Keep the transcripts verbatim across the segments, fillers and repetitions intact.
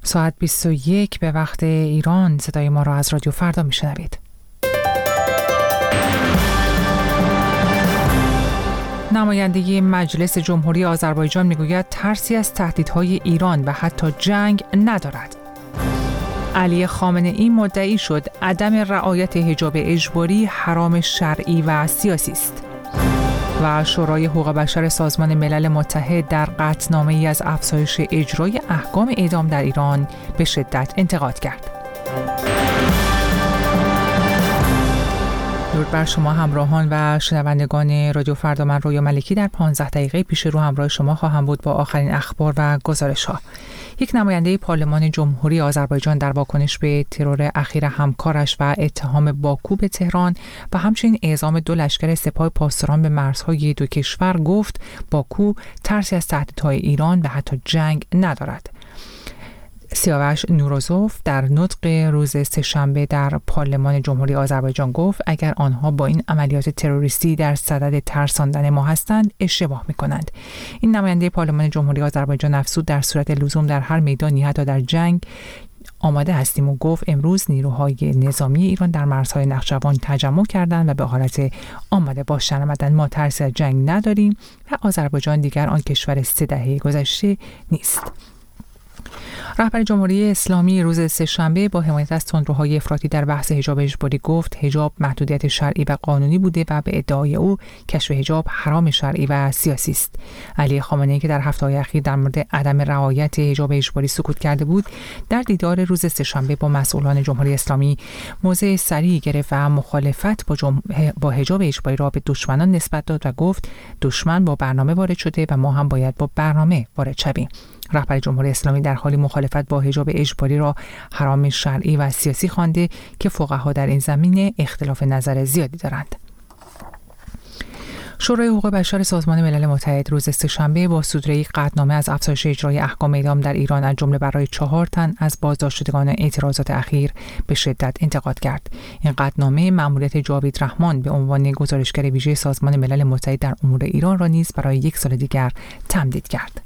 ساعت بیست و یک به وقت ایران صدای ما را از رادیو فردا میشنوید. نماینده مجلس جمهوری آذربایجان میگوید ترسی از تهدیدهای ایران و حتی جنگ ندارد. علی خامنه‌ای مدعی شد عدم رعایت حجاب اجباری حرام شرعی و سیاسی است. و شورای حقوق بشر سازمان ملل متحد در قطعنامه‌ای از افزایش اجرای احکام اعدام در ایران به شدت انتقاد کرد. درود بر شما همراهان و شنوندگان رادیو فردا. من رویا ملکی در پانزده دقیقه پیش رو همراه شما خواهم بود با آخرین اخبار و گزارش‌ها. یک نماینده پارلمان جمهوری آذربایجان در واکنش به ترور اخیر همکارش و اتهام باکو به تهران و همچنین اعزام دو لشکر سپاه پاسداران به مرزهای دو کشور گفت باکو ترسی از تهدیدهای ایران و حتی جنگ ندارد. سیاوش نوروزوف در نطق روز سه‌شنبه در پارلمان جمهوری آذربایجان گفت اگر آنها با این عملیات تروریستی در صدد ترساندن ما هستند اشتباه می‌کنند. این نماینده پارلمان جمهوری آذربایجان افزود در صورت لزوم در هر میدانی حتی در جنگ آماده هستیم و گفت امروز نیروهای نظامی ایران در مرزهای نخجوان تجمع کردند و به حالت آماده باشند آمدند. ما ترسی از جنگ نداریم و آذربایجان دیگر آن کشور سه دهه گذشته نیست. رهبر جمهوری اسلامی روز سه‌شنبه با حمایت از تندروهای افراطی در بحث حجاب اجباری گفت حجاب محدودیت شرعی و قانونی بوده و به ادعای او کشف حجاب حرام شرعی و سیاسی است. علی خامنه‌ای که در هفته‌های اخیر در مورد عدم رعایت حجاب اجباری سکوت کرده بود، در دیدار روز سه‌شنبه با مسئولان جمهوری اسلامی موضع صریحی گرفت و مخالفت با, جم... با حجاب اجباری را به دشمنان نسبت داد و گفت دشمن با برنامه وارد شده و ما هم باید با برنامه وارد شویم. رهبر جمهوری اسلامی در حالی مخالفت با حجاب اجباری را حرام شرعی و سیاسی خوانده که فقها در این زمینه اختلاف نظر زیادی دارند. شورای حقوق بشر سازمان ملل متحد روز سه‌شنبه با صدور یک قطعنامه از افزایش اجرای احکام اعدام در ایران از جمله برای چهار تن از بازداشتگان اعتراضات اخیر به شدت انتقاد کرد. این قطعنامه مأموریت جاوید رحمان به عنوان گزارشگر ویژه سازمان ملل متحد در امور ایران را نیز برای یک سال دیگر تمدید کرد.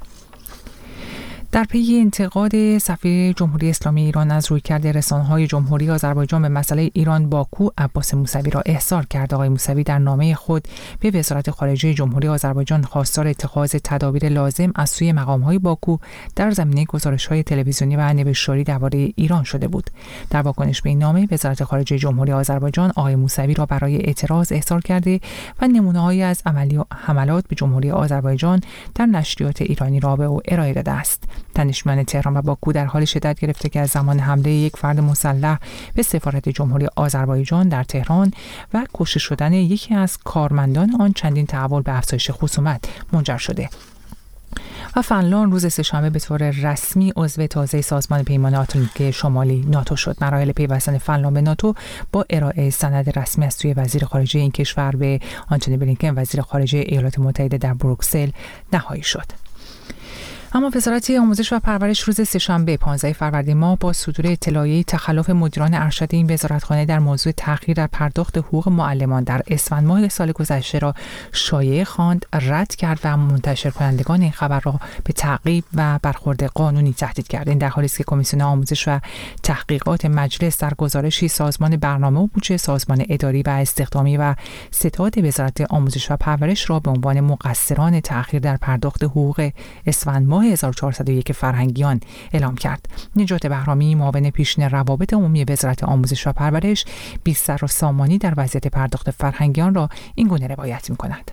در پی انتقاد سفیر جمهوری اسلامی ایران از رویکرد رسانه‌های جمهوری آذربایجان به مسئله ایران باکو، عباس موسوی را احضار کرد. آقای موسوی در نامه خود به وزارت خارجه جمهوری آذربایجان خواستار اتخاذ تدابیر لازم از سوی مقام‌های باکو در زمینه گزارش‌های تلویزیونی و نوشتاری درباره ایران شده بود. در واکنش به این نامه وزارت خارجه جمهوری آذربایجان آقای موسوی را برای اعتراض احضار کرده و نمونه‌هایی از عملی حملات به جمهوری آذربایجان در نشریات ایرانی را به او ارائه داده است. دانشمند تهران و باکو در حال شدت گرفته که از زمان حمله یک فرد مسلح به سفارت جمهوری آذربایجان در تهران و کشته شدن یکی از کارمندان آن چندین تحول به افزایش خصومت منجر شده. و فنلاند روز سه‌شنبه به طور رسمی عضو تازه سازمان پیمان اتمیک شمالی ناتو شد. مراحل پیوستن فنلاند به ناتو با ارائه سند رسمی از سوی وزیر خارجه این کشور به آنتونی بلینکن وزیر خارجه ایالات متحده در بروکسل نهایی شد. اما وزارت آموزش و پرورش روز سه‌شنبه پانزده فروردین ماه با صدور اطلاعیه تخلف مدیران ارشد این وزارتخانه در موضوع تأخیر در پرداخت حقوق معلمان در اسفند ماه سال گذشته را شایعه خواند، رد کرد و منتشر کنندگان این خبر را به تعقیب و برخورد قانونی تهدید کرد. این در حالی است که کمیسیون آموزش و تحقیقات مجلس در گزارشی سازمان برنامه و بودجه، سازمان اداری و استخدامی و ستاد وزارت آموزش و پرورش را به عنوان مقصران تأخیر در پرداخت حقوق اسفند ماه هزار و چهارصد و یک فرهنگیان اعلام کرد. نجات بهرامی معاون پیشین روابط عمومی وزارت آموزش و پرورش بیستر سامانی در وضعیت پرداخت فرهنگیان را این گونه روایت می‌کند.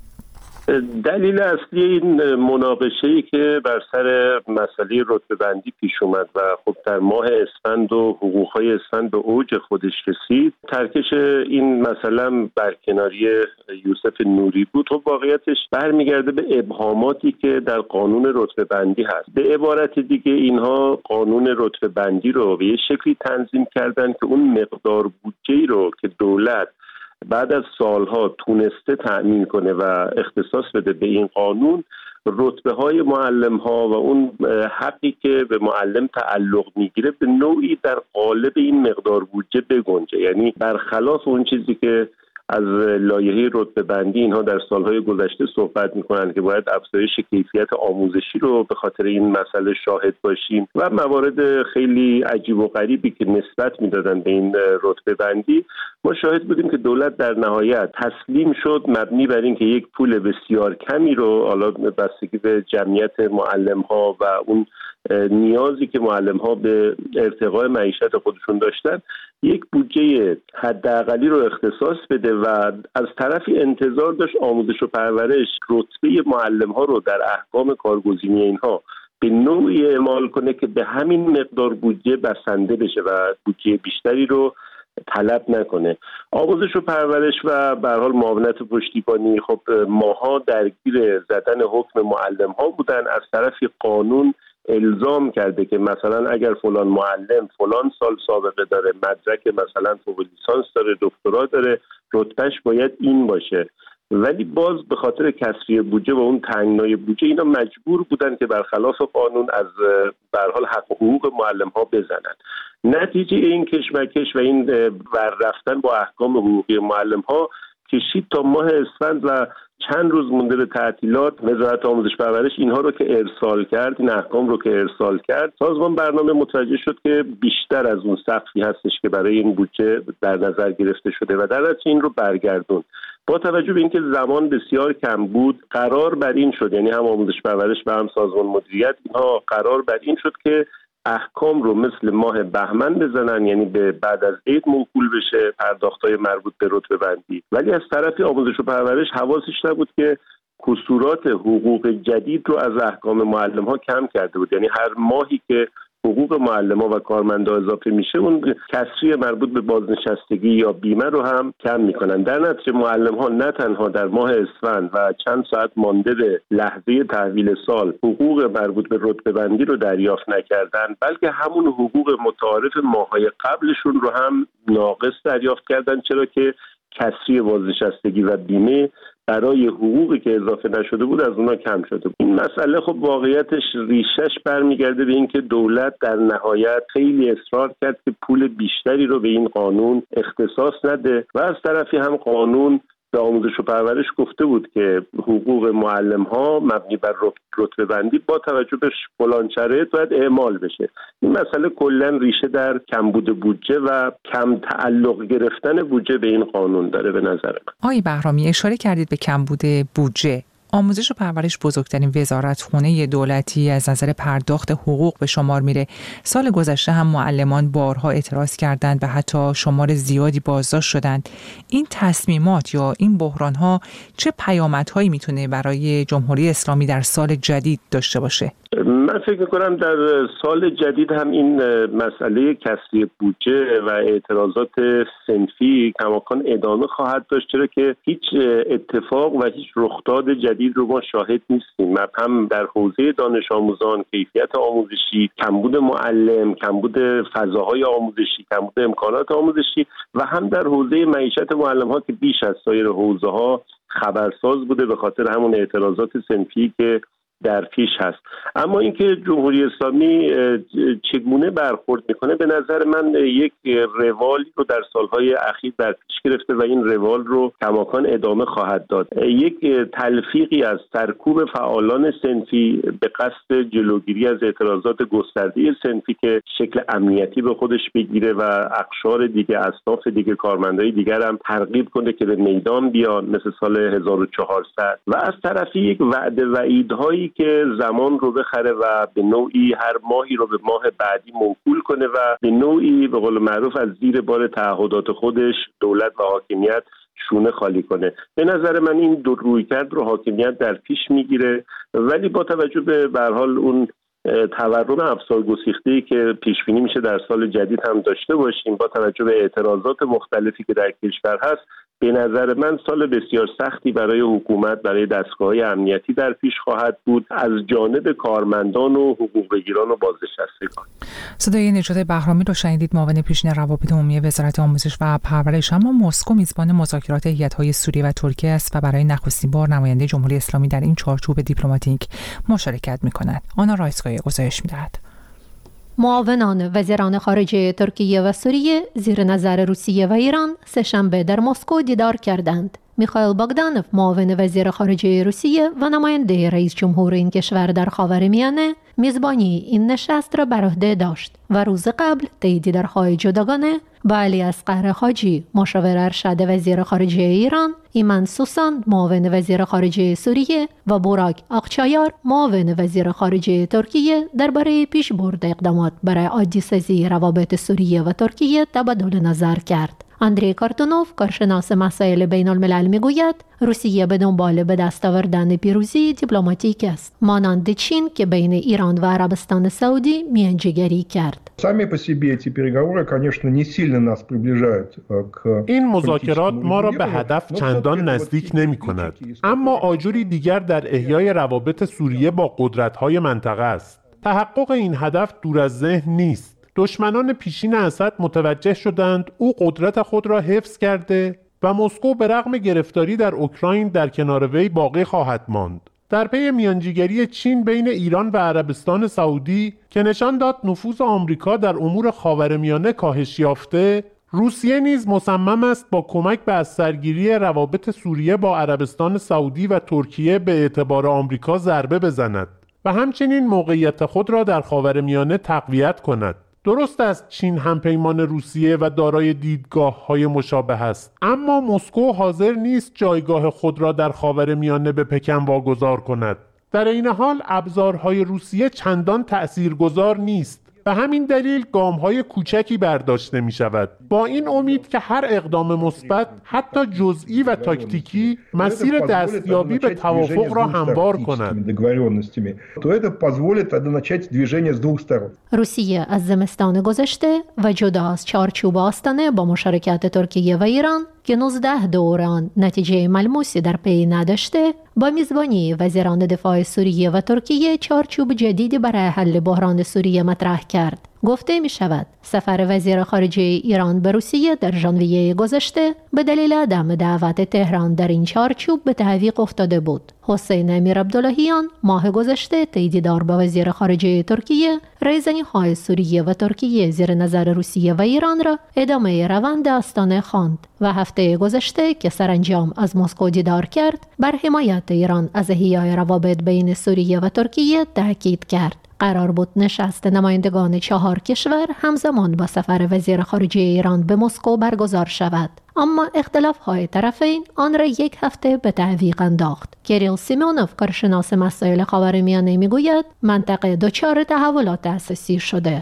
دلیل اصلی این مناقشه‌ای که بر سر مسئله رتبه‌بندی پیش اومد و خب در ماه اسفند و حقوق‌های اسفند به اوج خودش رسید، ترکش این مسئله برکناری یوسف نوری بود. خب واقعیتش برمیگرده به ابهاماتی که در قانون رتبه‌بندی هست. به عبارت دیگه اینها قانون رتبه‌بندی رو به یه شکلی تنظیم کردن که اون مقدار بودجه‌ای رو که دولت بعد از سالها تونسته تأمین کنه و اختصاص بده به این قانون، رتبه های معلم ها و اون حقی که به معلم تعلق میگیره به نوعی در قالب این مقدار بودجه بگنجه. یعنی برخلاف اون چیزی که از لایحه رتبه بندی اینها در سالهای گذشته صحبت میکنن که باید افزایش کیفیت آموزشی رو به خاطر این مسئله شاهد باشیم و موارد خیلی عجیب و غریبی که نسبت میدادن به این رتبه بندی. ما شاهد بودیم که دولت در نهایت تسلیم شد مبنی بر اینکه یک پول بسیار کمی رو، حالا بستگی به جمعیت معلم‌ها و اون نیازی که معلم‌ها به ارتقاء معیشت خودشون داشتن، یک بودجه حداقلی رو اختصاص بده و از طرفی انتظار داشت آموزش و پرورش رتبه معلم‌ها رو در احکام کارگزینی اینها به نوعی اعمال کنه که به همین مقدار بودجه بسنده بشه و بودجه بیشتری رو طلب نکنه. آموزش و پرورش و به هر حال معاونت پشتیبانی خب ماها درگیر زدن حکم معلم ها بودن. از طرفی قانون الزام کرده که مثلا اگر فلان معلم فلان سال سابقه داره، مدرک مثلا فوق لیسانس داره، دکترا داره، رتبهش باید این باشه. ولی باز به خاطر کسری بودجه و اون تنگنای بودجه اینا مجبور بودن که برخلاف قانون از به هر حال حق و حقوق معلم ها بزنن. نتیجه این کشمکش و این ور رفتن با احکام حقوقی معلم ها کشید تا ماه اسفند و چند روز مونده به تعطیلات وزارت آموزش و پرورش اینها رو که ارسال کرد، این احکام رو که ارسال کرد، سازمان برنامه متوجه شد که بیشتر از اون سقفی هستش که برای این بودجه در نظر گرفته شده و در نتیجه این رو برگردون. با توجه به اینکه زمان بسیار کم بود، قرار بر این شد، یعنی هم آموزش پرورش و هم سازمان مدیریت، اینها قرار بر این شد که احکام رو مثل ماه بهمن بزنن، یعنی به بعد از عید موکول بشه پرداخت‌های مربوط به رتبه بندی. ولی از طرفی آموزش و پرورش حواسش نبود که کسورات حقوق جدید رو از احکام معلم‌ها کم کرده بود. یعنی هر ماهی که حقوق معلم‌ها و کارمندا اضافه میشه، اون کسری مربوط به بازنشستگی یا بیمه رو هم کم میکنن. در نتیجه معلم‌ها نه تنها در ماه اسفند و چند ساعت مانده به لحظه تحویل سال حقوق مربوط به رتبه بندی رو دریافت نکردن، بلکه همون حقوق متعارف ماه‌های قبلشون رو هم ناقص دریافت کردن، چرا که کسری بازنشستگی و بیمه برای حقوقی که اضافه نشده بود از اونها کم شده بود. این مسئله خب واقعیتش ریشش برمیگرده به اینکه دولت در نهایت خیلی اصرار کرد که پول بیشتری رو به این قانون اختصاص نده و از طرفی هم قانون به آموزش و پرورش گفته بود که حقوق معلم ها مبنی بر رتبه بندی با توجه به فلان شرایط باید اعمال بشه. این مسئله کلا ریشه در کمبود بودجه و کم تعلق گرفتن بودجه به این قانون داره به نظر من. آقای بهرامی، اشاره کردید به کمبود بودجه. آموزش و پرورش بزرگترین وزارتخونه دولتی از نظر پرداخت حقوق به شمار میره. سال گذشته هم معلمان بارها اعتراض کردند و حتی شمار زیادی بازداشت شدند. این تصمیمات یا این بحران‌ها چه پیامدهایی میتونه برای جمهوری اسلامی در سال جدید داشته باشه؟ من فکر میکنم در سال جدید هم این مسئله کسری بودجه و اعتراضات صنفی کماکان ادامه خواهد داشت، چرا که هیچ اتفاق و هیچ رخداد جدید رو ما شاهد نیستیم. هم در حوزه دانش آموزان، کیفیت آموزشی، کمبود معلم، کمبود فضاهای آموزشی، کمبود امکانات آموزشی و هم در حوزه معیشت معلم ها که بیش از سایر حوزه ها خبرساز بوده به خاطر همون اعتراضات صنفی که در پیش هست. اما اینکه جمهوری اسلامی چگونه برخورد میکنه، به نظر من یک روالی رو در سالهای اخیر در پیش گرفته و این روال رو کماکان ادامه خواهد داد. یک تلفیقی از سرکوب فعالان صنفی به قصد جلوگیری از اعتراضات گسترده صنفی که شکل امنیتی به خودش بگیره و اقشار دیگه، اصناف دیگه، کارمندای دیگر هم ترغیب کنه که به میدان بیان مثل سال هزار و چهارصد و از طرفی یک وعده وعیدهایی که زمان رو بخره و به نوعی هر ماهی رو به ماه بعدی موکول کنه و به نوعی به قول معروف از زیر بار تعهدات خودش دولت و حاکمیت شونه خالی کنه. به نظر من این دو رویکرد رو حاکمیت در پیش میگیره، ولی با توجه به به هر حال اون تورم افسار گسیخته‌ای که پیش بینی میشه در سال جدید هم داشته باشیم، با توجه به اعتراضات مختلفی که در کشور هست، به نظر من سال بسیار سختی برای حکومت، برای دستگاه‌های امنیتی در پیش خواهد بود از جانب کارمندان و حقوق بگیران و بازنشستگان. صدای نجات بهرامی رو شنیدید، معاون پیشین روابط عمومی وزارت آموزش و پرورش. اما مسکو میزبان مذاکرات هیئت‌های سوریه و ترکیه است و برای نخستین بار نماینده جمهوری اسلامی در این چارچوب دیپلماتیک مشارکت می‌کند. آنا رایسکای گزارش می‌دهد. معاونان وزیران خارجه ترکیه و سوریه زیر نظر روسیه و ایران سه‌شنبه در مسکو دیدار کردند. میخائیل باگدانوف معاون وزیر خارجه روسیه و نماینده رئیس جمهور این کشور در خاورمیانه میزبانی این نشست را بر عهده داشت و روز قبل طی دیدارهای جداگانه با علی اصغر حاجی مشاور ارشد وزیر خارجه ایران، ایمن سوساند معاون وزیر خارجه سوریه و بوراک آقچایار معاون وزیر خارجه ترکیه درباره پیشبرد اقدامات برای عادی‌سازی روابط سوریه و ترکیه تبادل نظر کرد. اندری کارتونوف کارشناس مسائل بین الملل میگوید روسیه به دنبال به دست آوردن پیروزی دیپلماتیک است، مانند چین که بین ایران و عربستان سعودی میانجیگری کرد. این مذاکرات ما را به هدف چندان نزدیک نمی کند، اما آجری دیگر در احیای روابط سوریه با قدرت‌های منطقه است. تحقق این هدف دور از ذهن نیست. دشمنان پیشین اسد متوجه شدند او قدرت خود را حفظ کرده و مسکو به رغم گرفتاری در اوکراین در کنار وی باقی خواهد ماند. در پی میانجیگری چین بین ایران و عربستان سعودی که نشان داد نفوذ آمریکا در امور خاورمیانه کاهش یافته، روسیه نیز مصمم است با کمک به از سرگیری روابط سوریه با عربستان سعودی و ترکیه به اعتبار آمریکا ضربه بزند و همچنین موقعیت خود را در خاورمیانه تقویت کند. درست است چین همپیمان روسیه و دارای دیدگاه‌های مشابه است، اما مسکو حاضر نیست جایگاه خود را در خاورمیانه به پکن واگذار کند. در این حال ابزارهای روسیه چندان تأثیرگذار نیست. به همین دلیل گام‌های کوچکی برداشته می‌شود، با این امید که هر اقدام مثبت حتی جزئی و تاکتیکی مسیر دستیابی به توافق را هموار کند. روسیه از زمستان گذشته و جدا از چارچوب آستانه با مشارکت ترکیه و ایران که نوزده دور آن نتیجه ملموسی در پی نداشته، با میزبانی وزیران دفاع سوریه و ترکیه چارچوب جدیدی برای حل بحران سوریه مطرح کرد. گفته می شود سفر وزیر خارجه ایران به روسیه در ژانویه گذشته به دلیل عدم دعوت تهران در این چارچوب به تعویق افتاده بود. حسین امیر عبداللهیان ماه گذشته طی دیدار با وزیر خارجه ترکیه ریزنی‌های سوریه و ترکیه زیر نظر روسیه و ایران را ادامه روند آستانه خواند و هفته گذشته که سرانجام از مسکو دیدار کرد بر حمایت ایران از احیای روابط بین سوریه و ترکیه تاکید کرد. قرار بود نشست نمایندگان چهار کشور همزمان با سفر وزیر خارجه ایران به مسکو برگزار شود، اما اختلاف‌های طرفین آن را یک هفته به تعویق انداخت. کریل سیمونوف کارشناس مسائل خاورمیانه میگوید منطقه دچار تحولات اساسی شده.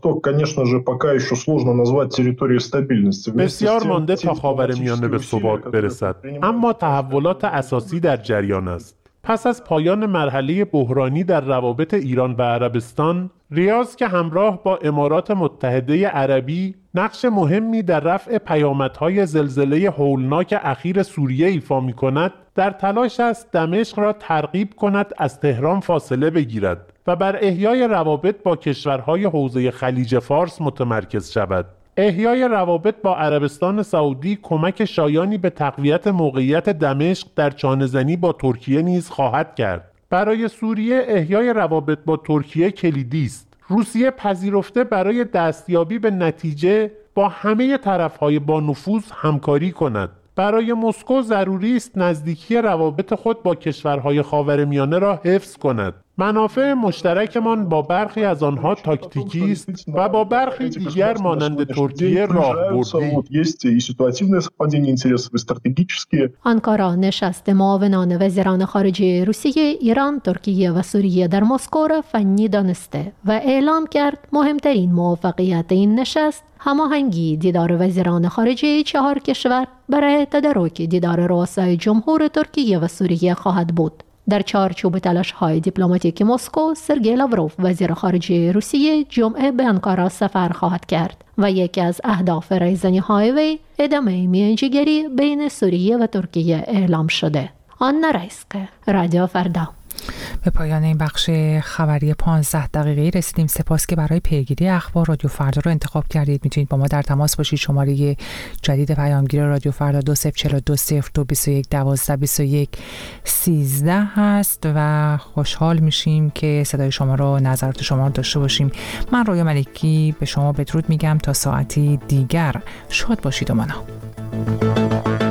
بسیار مانده تا خاورمیانه به ثبات برسد، اما تحولات اساسی در جریان است. پس از پایان مرحله بحرانی در روابط ایران و عربستان، ریاض که همراه با امارات متحده عربی نقش مهمی در رفع پیامدهای زلزله هولناک اخیر سوریه ایفا می‌کند، در تلاش است دمشق را ترغیب کند از تهران فاصله بگیرد و بر احیای روابط با کشورهای حوزه خلیج فارس متمرکز شود. احیای روابط با عربستان سعودی کمک شایانی به تقویت موقعیت دمشق در چانه‌زنی با ترکیه نیز خواهد کرد. برای سوریه احیای روابط با ترکیه کلیدی است. روسیه پذیرفته برای دستیابی به نتیجه با همه طرف‌های با نفوذ همکاری کند. برای مسکو ضروری است نزدیکی روابط خود با کشورهای خاورمیانه را حفظ کند. منافع مشترکمان با برخی از آنها تاکتیکی است و با برخی دیگر مانند ترکیه راهبردی. آنکارا نشست معاونان وزیران خارجه روسیه، ایران، ترکیه و سوریه در مسکو را فنی دانسته و اعلام کرد مهمترین موفقیت این نشست هماهنگی دیدار وزیران خارجه چهار کشور برای تدارک دیدار رؤسای جمهور ترکیه و سوریه خواهد بود. در چارچوب تلاش‌های دیپلماتیک مسکو، سرگئی لاوروف وزیر خارجه روسیه جمعه به آنکارا سفر خواهد کرد و یکی از اهداف ریزنی‌های وی ادامه میانجیگری بین سوریه و ترکیه اعلام شده. آنا رایسکه، رادیو فردا. به پایان این بخش خبری پانزده دقیقه‌ای رسیدیم. سپاس که برای پیگیری اخبار رادیو فردا رو انتخاب کردید. میتونید با ما در تماس باشید. شماره جدید پیامگیر رادیو فردا دو صفر چهار دو صفر دو بیست و یک دوازده بیست و یک سیزده هست و خوشحال میشیم که صدای شما رو، نظرات شما رو داشته باشیم. من رویا ملکی به شما بدرود میگم تا ساعتی دیگر. شاد باشید و مانا.